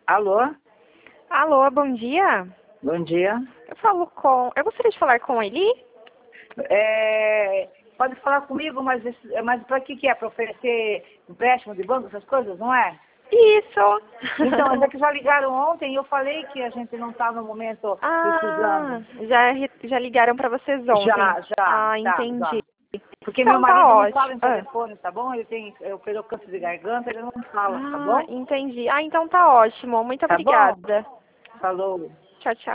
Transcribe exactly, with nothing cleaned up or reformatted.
Alô? Alô, bom dia. Bom dia. Eu falo com... Eu gostaria de falar com Eli? É, pode falar comigo, mas, esse- mas para que que é? Para oferecer empréstimo de banco, essas coisas, não é? Isso. Então, é que já ligaram ontem e eu falei que a gente não está no momento Ah, precisando. já, re- já ligaram para vocês ontem. Já, já, Ah, tá, entendi. já. Porque meu Então tá marido não fala ótimo. em Ah, telefone, tá bom? Ele tem, eu operou câncer de garganta, ele não fala, tá ah, bom? entendi. Ah, então tá ótimo. Muito Tá bom? obrigada. Falou. Tchau, tchau.